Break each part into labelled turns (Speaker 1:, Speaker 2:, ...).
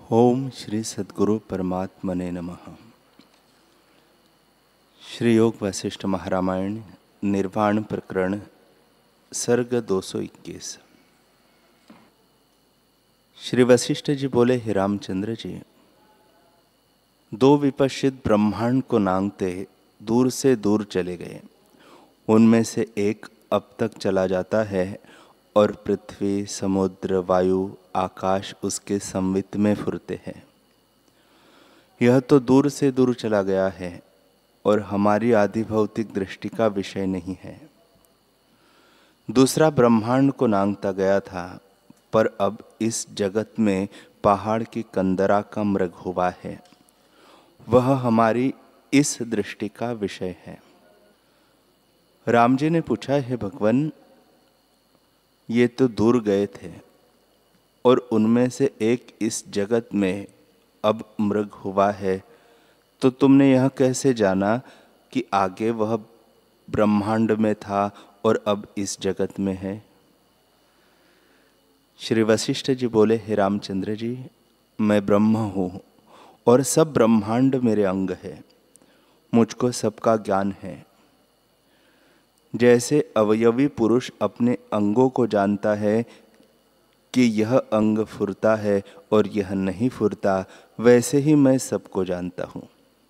Speaker 1: ओम श्री सद्गुरु परमात्मने नमः। श्री योग वशिष्ठ महारामायण निर्वाण प्रकरण सर्ग 221। श्री वशिष्ठ जी बोले, हे रामचंद्र जी, दो विपश्चित ब्रह्मांड को नांगते दूर से दूर चले गए। उनमें से एक अब तक चला जाता है और पृथ्वी, समुद्र, वायु, आकाश उसके संवित में फुरते हैं। यह तो दूर से दूर चला गया है और हमारी आदि भौतिक दृष्टि का विषय नहीं है। दूसरा ब्रह्मांड को नांगता गया था, पर अब इस जगत में पहाड़ की कंदरा का मृग हुआ है। वह हमारी इस दृष्टि का विषय है। राम जी ने पूछा, हे भगवान, ये तो दूर गए थे और उनमें से एक इस जगत में अब मृग हुआ है, तो तुमने यह कैसे जाना कि आगे वह ब्रह्मांड में था और अब इस जगत में है? श्री वशिष्ठ जी बोले, हे रामचंद्र जी, मैं ब्रह्म हूँ और सब ब्रह्मांड मेरे अंग है। मुझको सबका ज्ञान है। जैसे अवयवी पुरुष अपने अंगों को जानता है कि यह अंग फुरता है और यह नहीं फुरता, वैसे ही मैं सबको जानता हूँ।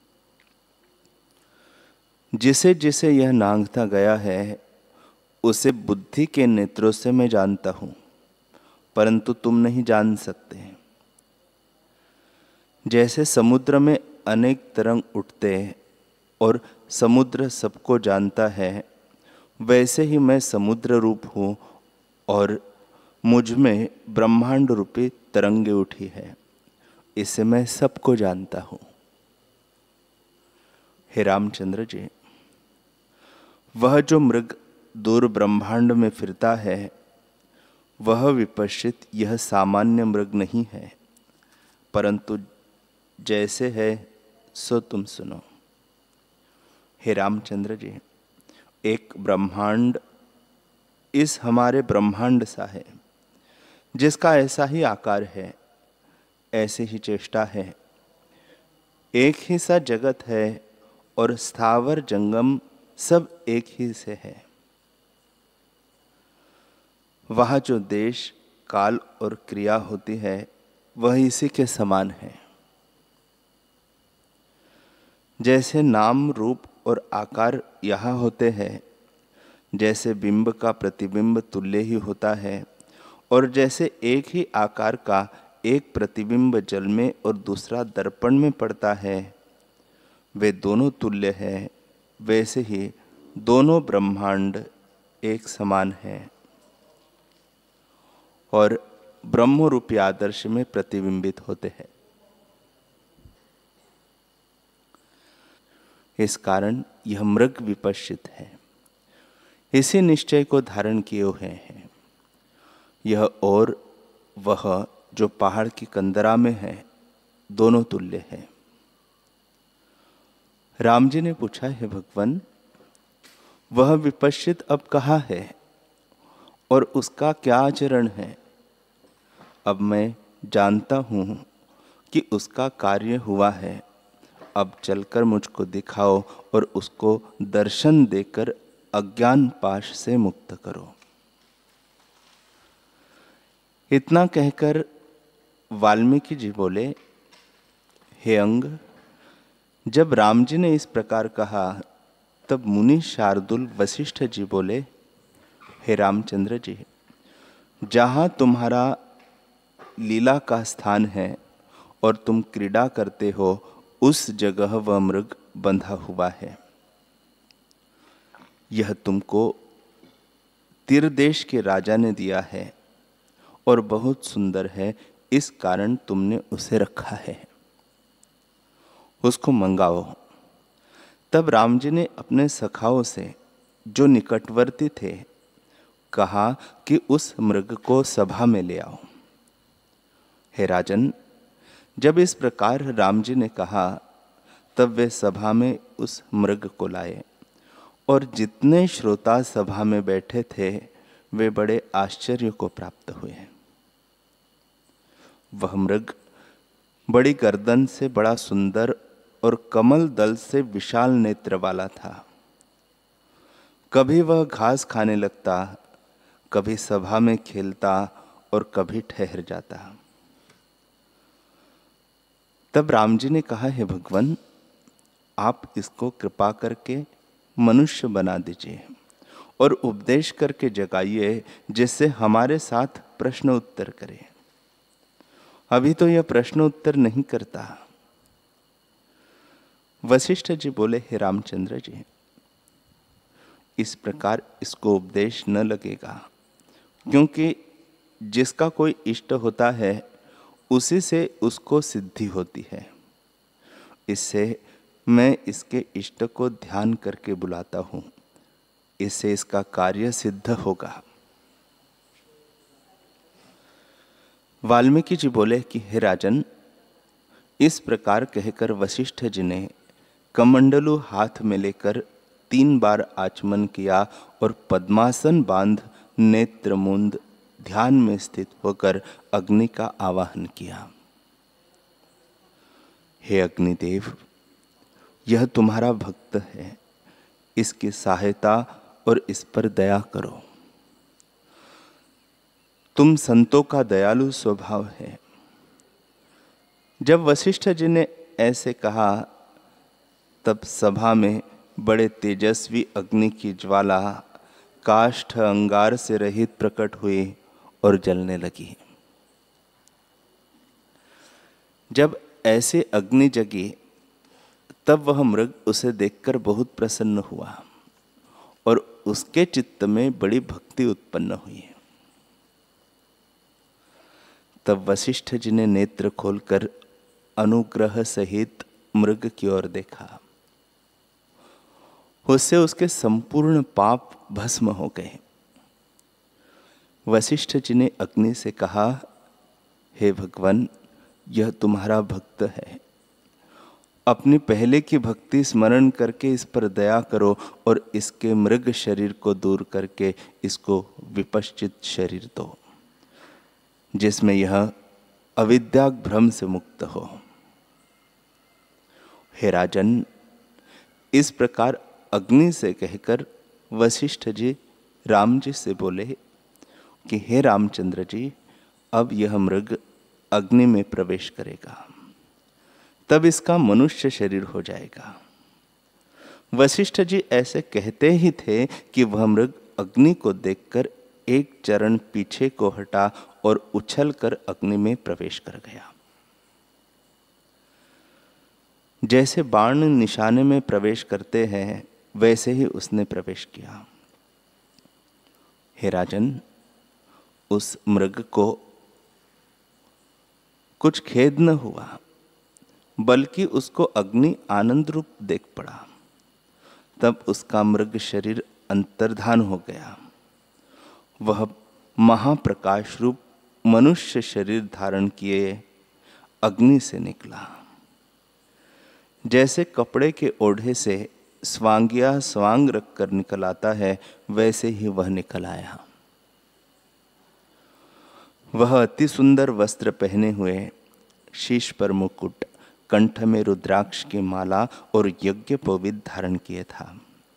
Speaker 1: जिसे जिसे यह नांगता गया है उसे बुद्धि के नेत्रों से मैं जानता हूँ, परंतु तुम नहीं जान सकते। जैसे समुद्र में अनेक तरंग उठते और समुद्र सबको जानता है, वैसे ही मैं समुद्र रूप हूँ और मुझ में ब्रह्मांड रूपी तरंगे उठी है। इसे मैं सबको जानता हूँ। हे रामचंद्र जी, वह जो मृग दूर ब्रह्मांड में फिरता है, वह विपश्चित यह सामान्य मृग नहीं है, परंतु जैसे है सो तुम सुनो। हे रामचंद्र जी, एक ब्रह्मांड इस हमारे ब्रह्मांड सा है, जिसका ऐसा ही आकार है, ऐसे ही चेष्टा है। एक ही सा जगत है और स्थावर जंगम सब एक ही से है। वहाँ जो देश, काल और क्रिया होती है, वह इसी के समान है। जैसे नाम, रूप और आकार यहाँ होते हैं, जैसे बिंब का प्रतिबिंब तुल्य ही होता है, और जैसे एक ही आकार का एक प्रतिबिंब जल में और दूसरा दर्पण में पड़ता है, वे दोनों तुल्य है, वैसे ही दोनों ब्रह्मांड एक समान है और ब्रह्म रूपी आदर्श में प्रतिबिंबित होते हैं। इस कारण यह मृग विपश्चित है। इसी निश्चय को धारण किए हुए हैं। यह और वह जो पहाड़ की कंदरा में है, दोनों तुल्य है। राम जी ने पूछा, हे भगवान, वह विपश्चित अब कहाँ है और उसका क्या आचरण है? अब मैं जानता हूँ कि उसका कार्य हुआ है। अब चलकर मुझको दिखाओ और उसको दर्शन देकर अज्ञान पाश से मुक्त करो। इतना कहकर वाल्मीकि जी बोले, हे अंग, जब राम जी ने इस प्रकार कहा, तब मुनि शार्दुल वशिष्ठ जी बोले, हे रामचंद्र जी, जहाँ तुम्हारा लीला का स्थान है और तुम क्रीड़ा करते हो, उस जगह वह मृग बंधा हुआ है। यह तुमको तीर देश के राजा ने दिया है और बहुत सुंदर है, इस कारण तुमने उसे रखा है। उसको मंगाओ। तब राम जी ने अपने सखाओं से, जो निकटवर्ती थे, कहा कि उस मृग को सभा में ले आओ। हे राजन, जब इस प्रकार राम जी ने कहा, तब वे सभा में उस मृग को लाए और जितने श्रोता सभा में बैठे थे, वे बड़े आश्चर्य को प्राप्त हुए। वह मृग बड़ी गर्दन से बड़ा सुंदर और कमल दल से विशाल नेत्र वाला था। कभी वह घास खाने लगता, कभी सभा में खेलता और कभी ठहर जाता। तब राम जी ने कहा, हे भगवान, आप इसको कृपा करके मनुष्य बना दीजिए और उपदेश करके जगाइए, जिससे हमारे साथ प्रश्न उत्तर करे। अभी तो यह प्रश्न उत्तर नहीं करता। वशिष्ठ जी बोले, हे रामचंद्र जी, इस प्रकार इसको उपदेश न लगेगा, क्योंकि जिसका कोई इष्ट होता है उसी से उसको सिद्धि होती है। इससे मैं इसके इष्ट को ध्यान करके बुलाता हूं, इससे इसका कार्य सिद्ध होगा। वाल्मीकि जी बोले कि हे राजन, इस प्रकार कहकर वशिष्ठ जी ने कमंडलू हाथ में लेकर 3 बार आचमन किया और पद्मासन बांध नेत्र मूंद ध्यान में स्थित होकर अग्नि का आवाहन किया। हे अग्निदेव, यह तुम्हारा भक्त है, इसकी सहायता और इस पर दया करो। तुम संतों का दयालु स्वभाव है। जब वशिष्ठ जी ने ऐसे कहा, तब सभा में बड़े तेजस्वी अग्नि की ज्वाला काष्ठ अंगार से रहित प्रकट हुई और जलने लगी। जब ऐसे अग्नि जगी, तब वह मृग उसे देखकर बहुत प्रसन्न हुआ और उसके चित्त में बड़ी भक्ति उत्पन्न हुई। तब वशिष्ठ जी ने नेत्र खोलकर अनुग्रह सहित मृग की ओर देखा। उससे उसके संपूर्ण पाप भस्म हो गए। वशिष्ठ जी ने अग्नि से कहा, हे भगवान, यह तुम्हारा भक्त है, अपनी पहले की भक्ति स्मरण करके इस पर दया करो और इसके मृग शरीर को दूर करके इसको विपश्चित शरीर दो, जिसमें यह अविद्या भ्रम से मुक्त हो। हे राजन, इस प्रकार अग्नि से कहकर वशिष्ठ जी राम जी से बोले कि हे रामचंद्र जी, अब यह मृग अग्नि में प्रवेश करेगा, तब इसका मनुष्य शरीर हो जाएगा। वशिष्ठ जी ऐसे कहते ही थे कि वह मृग अग्नि को देखकर एक चरण पीछे को हटा और उछलकर अग्नि में प्रवेश कर गया। जैसे बाण निशाने में प्रवेश करते हैं, वैसे ही उसने प्रवेश किया। हे राजन, उस मृग को कुछ खेद न हुआ, बल्कि उसको अग्नि आनंद रूप देख पड़ा। तब उसका मृग शरीर अंतर्धान हो गया। वह महाप्रकाश रूप मनुष्य शरीर धारण किए अग्नि से निकला। जैसे कपड़े के ओढ़े से स्वांगिया स्वांग रखकर निकल आता है, वैसे ही वह निकल आया। वह अति सुंदर वस्त्र पहने हुए, शीश पर मुकुट, कंठ में रुद्राक्ष की माला और यज्ञोपवीत धारण किए था।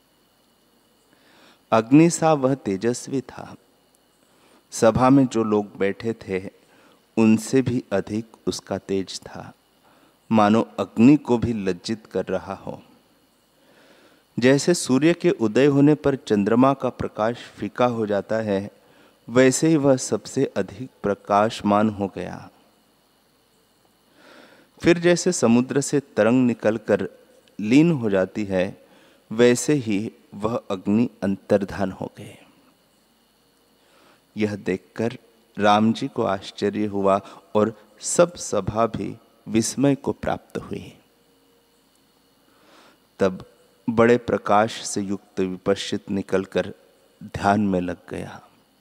Speaker 1: अग्नि सा वह तेजस्वी था। सभा में जो लोग बैठे थे, उनसे भी अधिक उसका तेज था, मानो अग्नि को भी लज्जित कर रहा हो। जैसे सूर्य के उदय होने पर चंद्रमा का प्रकाश फीका हो जाता है, वैसे ही वह सबसे अधिक प्रकाशमान हो गया। फिर जैसे समुद्र से तरंग निकलकर लीन हो जाती है, वैसे ही वह अग्नि अंतर्धान हो गए। यह देखकर राम जी को आश्चर्य हुआ और सब सभा भी विस्मय को प्राप्त हुई। तब बड़े प्रकाश से युक्त विपश्चित निकलकर ध्यान में लग गया।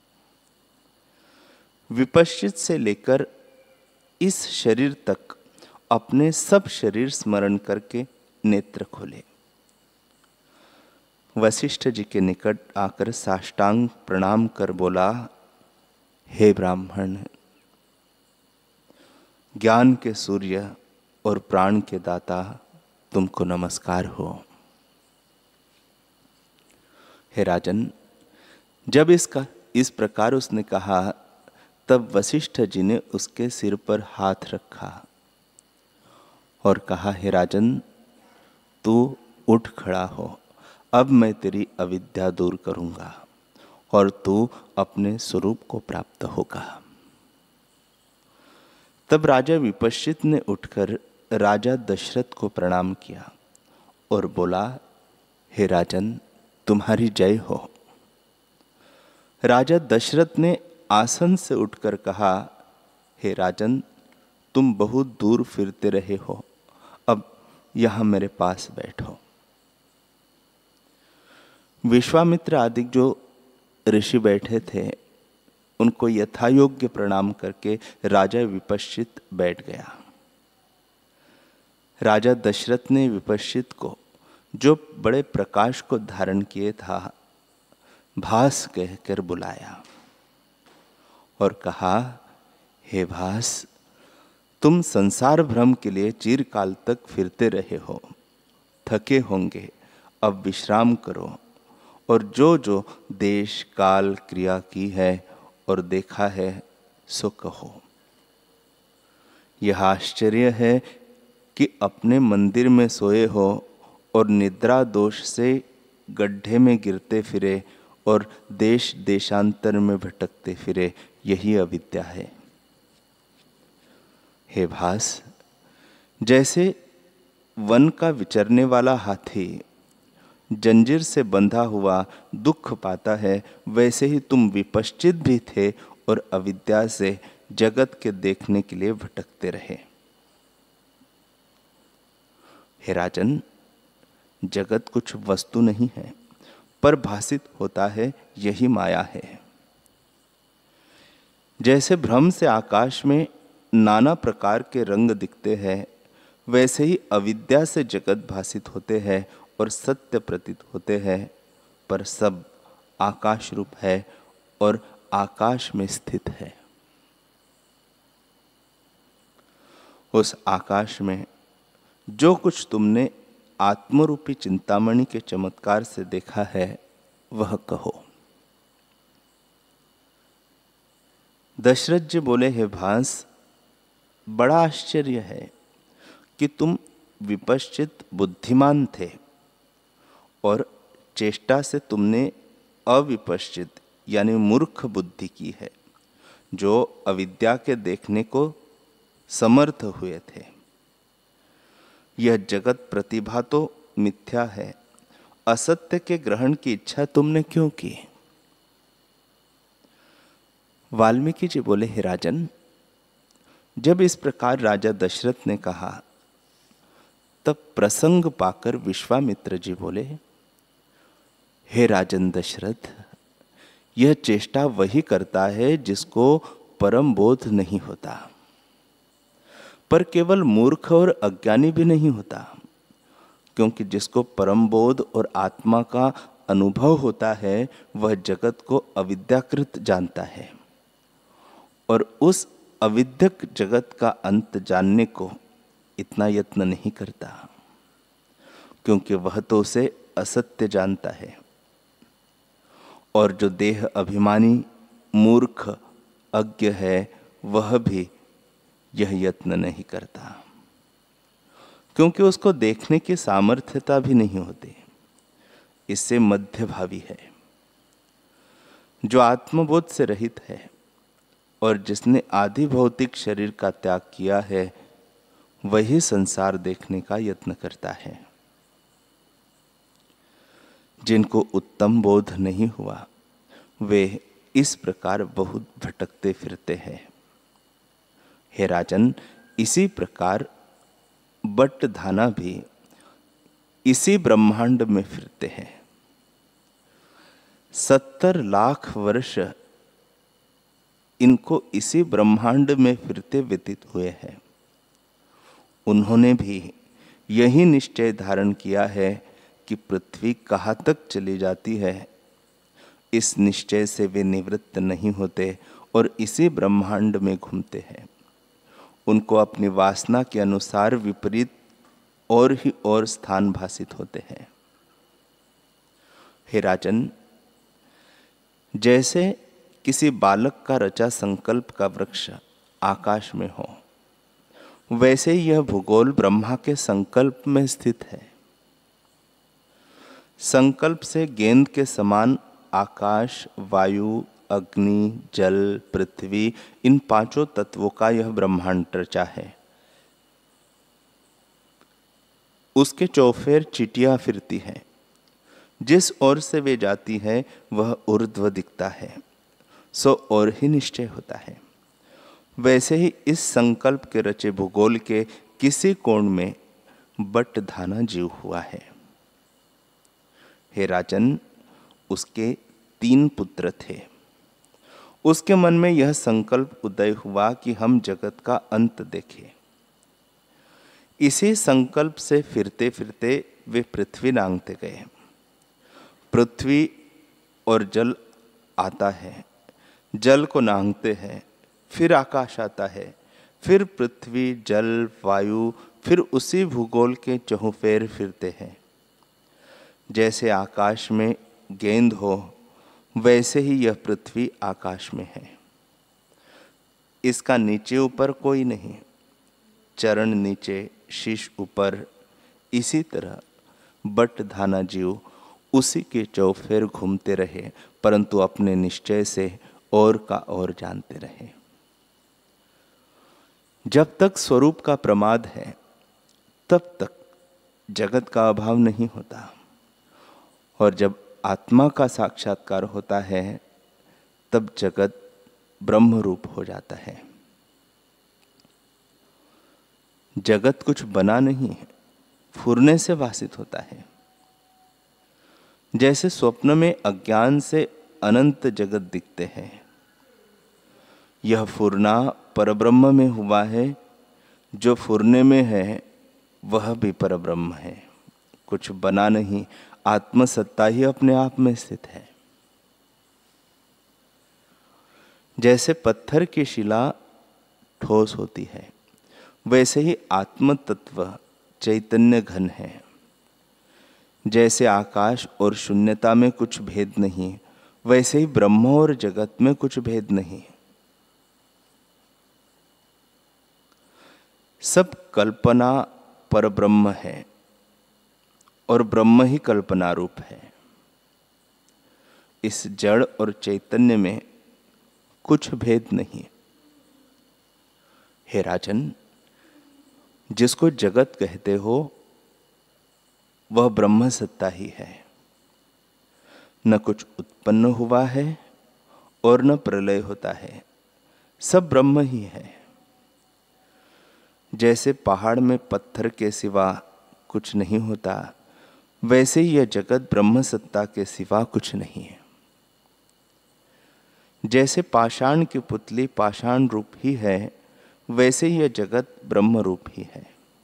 Speaker 1: विपश्चित से लेकर इस शरीर तक अपने सब शरीर स्मरण करके नेत्र खोले। वशिष्ठ जी के निकट आकर साष्टांग प्रणाम कर बोला, हे ब्राह्मण, ज्ञान के सूर्य और प्राण के दाता तुमको नमस्कार हो। हे राजन, जब इस प्रकार उसने कहा, तब वशिष्ठ जी ने उसके सिर पर हाथ रखा और कहा, हे राजन, तू उठ खड़ा हो, अब मैं तेरी अविद्या दूर करूंगा और तू अपने स्वरूप को प्राप्त होगा। तब राजा विपश्चित ने उठकर राजा दशरथ को प्रणाम किया और बोला, हे राजन, तुम्हारी जय हो। राजा दशरथ ने आसन से उठकर कहा, हे राजन, तुम बहुत दूर फिरते रहे हो, अब यहां मेरे पास बैठो। विश्वामित्र आदि जो ऋषि बैठे थे, उनको यथायोग्य प्रणाम करके राजा विपश्चित बैठ गया। राजा दशरथ ने विपश्चित को, जो बड़े प्रकाश को धारण किए था, भास कहकर बुलाया और कहा, हे भास, तुम संसार भ्रम के लिए चिरकाल तक फिरते रहे हो, थके होंगे, अब विश्राम करो और जो जो देश काल क्रिया की है और देखा है सो कहो। यह आश्चर्य है कि अपने मंदिर में सोए हो और निद्रा दोष से गड्ढे में गिरते फिरे और देश देशांतर में भटकते फिरे, यही अविद्या है। हे भास, जैसे वन का विचरने वाला हाथी जंजीर से बंधा हुआ दुख पाता है, वैसे ही तुम विपश्चित भी थे और अविद्या से जगत के देखने के लिए भटकते रहे। हे राजन, जगत कुछ वस्तु नहीं है, पर भासित होता है, यही माया है। जैसे भ्रम से आकाश में नाना प्रकार के रंग दिखते हैं, वैसे ही अविद्या से जगत भासित होते हैं और सत्य प्रतीत होते हैं, पर सब आकाश रूप है और आकाश में स्थित है। उस आकाश में जो कुछ तुमने आत्मरूपी चिंतामणि के चमत्कार से देखा है, वह कहो। दशरथ जी बोले, हे भास, बड़ा आश्चर्य है कि तुम विपश्चित बुद्धिमान थे और चेष्टा से तुमने अविपश्चित यानी मूर्ख बुद्धि की है, जो अविद्या के देखने को समर्थ हुए थे। यह जगत प्रतिभा तो मिथ्या है, असत्य के ग्रहण की इच्छा तुमने क्यों की? वाल्मीकि जी बोले, हे राजन, जब इस प्रकार राजा दशरथ ने कहा, तब प्रसंग पाकर विश्वामित्र जी बोले, हे राजन दशरथ, यह चेष्टा वही करता है जिसको परम बोध नहीं होता, पर केवल मूर्ख और अज्ञानी भी नहीं होता, क्योंकि जिसको परम बोध और आत्मा का अनुभव होता है, वह जगत को अविद्याकृत जानता है और उस अविद्यक जगत का अंत जानने को इतना यत्न नहीं करता, क्योंकि वह तो उसे असत्य जानता है। और जो देह अभिमानी मूर्ख अज्ञ है, वह भी यह यत्न नहीं करता, क्योंकि उसको देखने की सामर्थ्यता भी नहीं होती। इससे मध्यभावी है। जो आत्मबोध से रहित है और जिसने आदि भौतिक शरीर का त्याग किया है, वही संसार देखने का यत्न करता है। जिनको उत्तम बोध नहीं हुआ, वे इस प्रकार बहुत भटकते फिरते हैं। हे राजन, इसी प्रकार बट्टधाना भी इसी ब्रह्मांड में फिरते हैं। 70 लाख वर्ष इनको इसी ब्रह्मांड में फिरते व्यतीत हुए हैं। उन्होंने भी यही निश्चय धारण किया है कि पृथ्वी कहाँ तक चली जाती है। इस निश्चय से वे निवृत्त नहीं होते और इसी ब्रह्मांड में घूमते हैं। उनको अपनी वासना के अनुसार विपरीत और ही और स्थान भासित होते हैं। हे राजन, जैसे किसी बालक का रचा संकल्प का वृक्ष आकाश में हो, वैसे ही यह भूगोल ब्रह्मा के संकल्प में स्थित है। संकल्प से गेंद के समान आकाश, वायु, अग्नि, जल, पृथ्वी, इन पांचों तत्वों का यह ब्रह्मांड रचा है। उसके चौफेर चींटियां फिरती हैं। जिस ओर से वे जाती है वह ऊर्ध्व दिखता है, सो और ही निश्चय होता है। वैसे ही इस संकल्प के रचे भूगोल के किसी कोण में बट धाना जीव हुआ है। हे राजन, उसके 3 पुत्र थे। उसके मन में यह संकल्प उदय हुआ कि हम जगत का अंत देखें। इसी संकल्प से फिरते फिरते वे पृथ्वी नांगते गए। पृथ्वी और जल आता है, जल को नांगते हैं, फिर आकाश आता है, फिर पृथ्वी, जल, वायु, फिर उसी भूगोल के चहुफेर फिरते हैं। जैसे आकाश में गेंद हो, वैसे ही यह पृथ्वी आकाश में है। इसका नीचे ऊपर कोई नहीं, चरण नीचे, शीश ऊपर। इसी तरह बट धाना जीव उसी के चौफेर घूमते रहे, परंतु अपने निश्चय से और का और जानते रहे। जब तक स्वरूप का प्रमाद है, तब तक जगत का अभाव नहीं होता, और जब आत्मा का साक्षात्कार होता है तब जगत ब्रह्म रूप हो जाता है। जगत कुछ बना नहीं है, फुरने से वासित होता है। जैसे स्वप्न में अज्ञान से अनंत जगत दिखते हैं, यह फुरना परब्रह्म में हुआ है। जो फुरने में है वह भी परब्रह्म है, कुछ बना नहीं, आत्मसत्ता ही अपने आप में स्थित है। जैसे पत्थर की शिला ठोस होती है, वैसे ही आत्म तत्व चैतन्य घन है। जैसे आकाश और शून्यता में कुछ भेद नहीं, वैसे ही ब्रह्म और जगत में कुछ भेद नहीं। सब कल्पना पर ब्रह्म है और ब्रह्म ही कल्पना रूप है। इस जड़ और चैतन्य में कुछ भेद नहीं। हे राजन, जिसको जगत कहते हो वह ब्रह्म सत्ता ही है। न कुछ उत्पन्न हुआ है और न प्रलय होता है, सब ब्रह्म ही है। जैसे पहाड़ में पत्थर के सिवा कुछ नहीं होता, वैसे ही यह जगत ब्रह्म सत्ता के सिवा कुछ नहीं है। जैसे पाषाण की पुतली पाषाण रूप ही है, वैसे ही यह जगत ब्रह्म रूप ही है।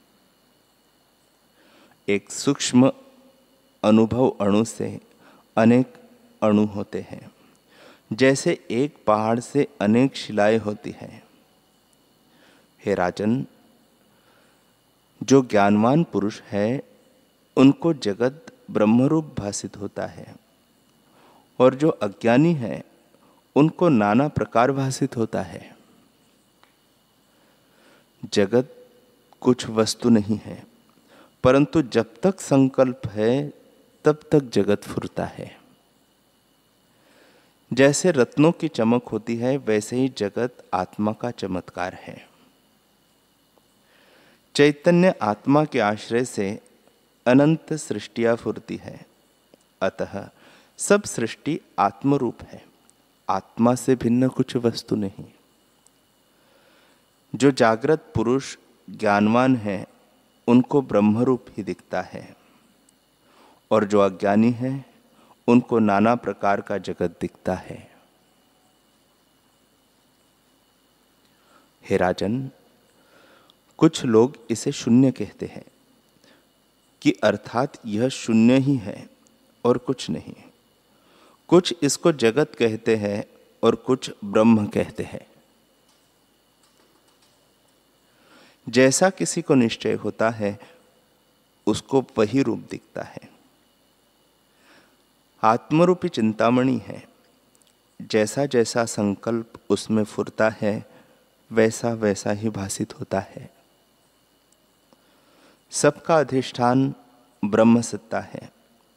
Speaker 1: एक सूक्ष्म अनुभव अणु से अनेक अणु होते हैं। जैसे एक पहाड़ से अनेक शिलाएं होती हैं। हे राजन, जो ज्ञानवान पुरुष है उनको जगत ब्रह्मरूप भासित होता है, और जो अज्ञानी है उनको नाना प्रकार भासित होता है। जगत कुछ वस्तु नहीं है, परंतु जब तक संकल्प है तब तक जगत फुरता है। जैसे रत्नों की चमक होती है, वैसे ही जगत आत्मा का चमत्कार है। चैतन्य आत्मा के आश्रय से अनंत सृष्टियां फुरती है, अतः सब सृष्टि आत्मरूप है, आत्मा से भिन्न कुछ वस्तु नहीं। जो जागृत पुरुष ज्ञानवान है उनको ब्रह्मरूप ही दिखता है, और जो अज्ञानी है उनको नाना प्रकार का जगत दिखता है। हे राजन, कुछ लोग इसे शून्य कहते हैं कि अर्थात यह शून्य ही है और कुछ नहीं। कुछ इसको जगत कहते हैं और कुछ ब्रह्म कहते हैं। जैसा किसी को निश्चय होता है उसको वही रूप दिखता है। आत्मरूपी चिंतामणि है, जैसा जैसा संकल्प उसमें फुरता है वैसा वैसा ही भासित होता है। सबका अधिष्ठान ब्रह्म सत्ता है,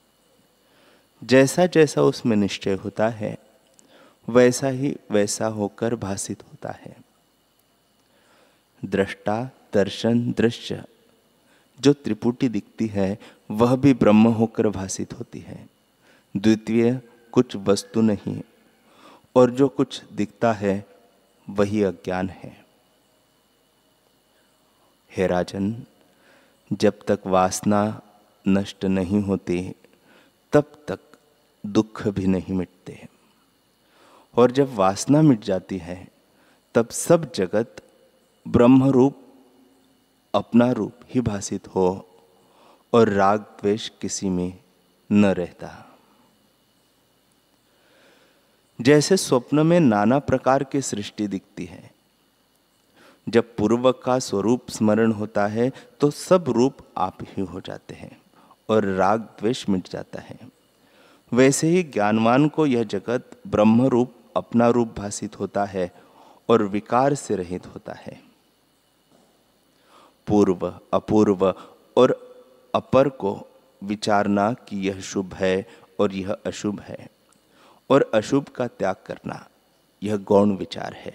Speaker 1: जैसा जैसा उसमें निश्चय होता है वैसा ही वैसा होकर भासित होता है। दृष्टा दर्शन दृश्य जो त्रिपुटी दिखती है वह भी ब्रह्म होकर भासित होती है। द्वितीय कुछ वस्तु नहीं, और जो कुछ दिखता है वही अज्ञान है। हे राजन, जब तक वासना नष्ट नहीं होती तब तक दुख भी नहीं मिटते, और जब वासना मिट जाती है तब सब जगत ब्रह्म रूप अपना रूप ही भासित हो और राग द्वेष किसी में न रहता। जैसे स्वप्न में नाना प्रकार की सृष्टि दिखती है, जब पूर्व का स्वरूप स्मरण होता है तो सब रूप आप ही हो जाते हैं और राग द्वेष मिट जाता है। वैसे ही ज्ञानवान को यह जगत ब्रह्म रूप अपना रूप भासित होता है और विकार से रहित होता है। पूर्व अपूर्व और अपर को विचारना कि यह शुभ है और यह अशुभ है, और अशुभ का त्याग करना यह गौण विचार है।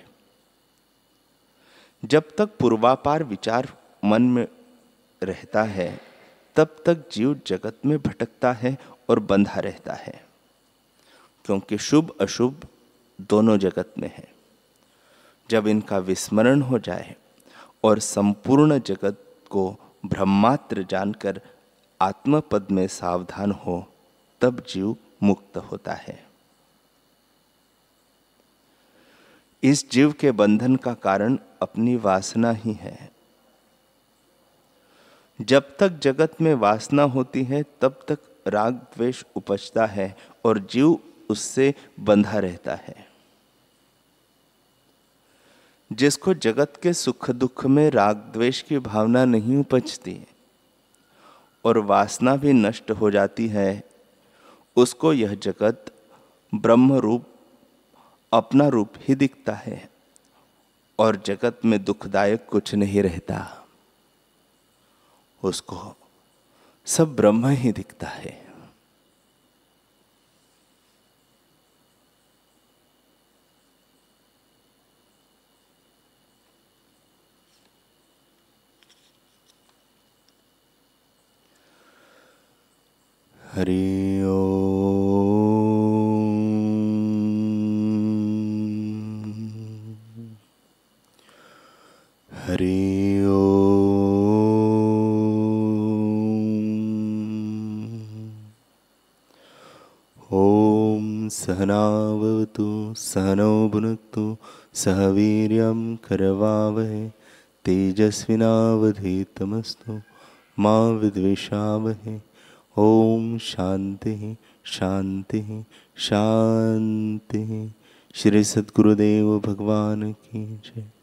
Speaker 1: जब तक पूर्वापार विचार मन में रहता है तब तक जीव जगत में भटकता है और बंधा रहता है, क्योंकि शुभ अशुभ दोनों जगत में है। जब इनका विस्मरण हो जाए और संपूर्ण जगत को ब्रह्मात्र जानकर आत्मपद में सावधान हो तब जीव मुक्त होता है। इस जीव के बंधन का कारण अपनी वासना ही है। जब तक जगत में वासना होती है तब तक राग द्वेष उपजता है और जीव उससे बंधा रहता है। जिसको जगत के सुख दुख में राग द्वेष की भावना नहीं उपजती और वासना भी नष्ट हो जाती है, उसको यह जगत ब्रह्म रूप अपना रूप ही दिखता है और जगत में दुखदायक कुछ नहीं रहता। उसको सब ब्रह्म ही दिखता है। हरि ओम। हरि ओम। ओम सहनावतु सहनौ भुनक्तु सह वीर्यं करवावहै तेजस्विनावधीतमस्तु मा विद्विषावहै। ओम शांति शांति शांति। श्री सद्गुरुदेव भगवान की जय।